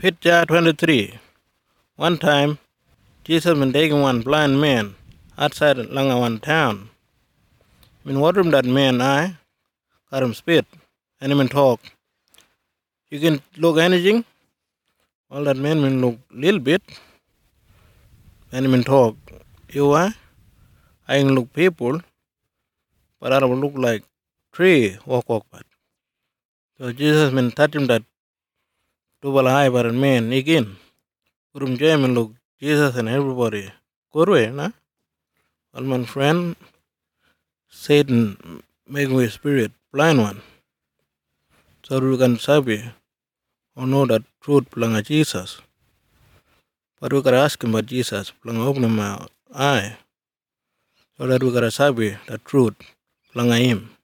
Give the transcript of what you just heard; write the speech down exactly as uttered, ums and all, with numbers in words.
Picture twenty-three. One time, Jesus been taking one blind man outside Langa one town. Been watering that man eye, got him spit, and him talk. You can look anything? All that man been look little bit, and him talk. You are? I can look people, but I don't look like tree walk walk but. So Jesus been touching that double eye by the man again. Kurum jam and look Jesus and everybody. Good way, nah? All my friend, Satan make me spirit blind one. So we can sabi or know that truth belong to Jesus. But we gotta ask him about Jesus, belong open my eye. So that we gotta sabi the truth belong to him.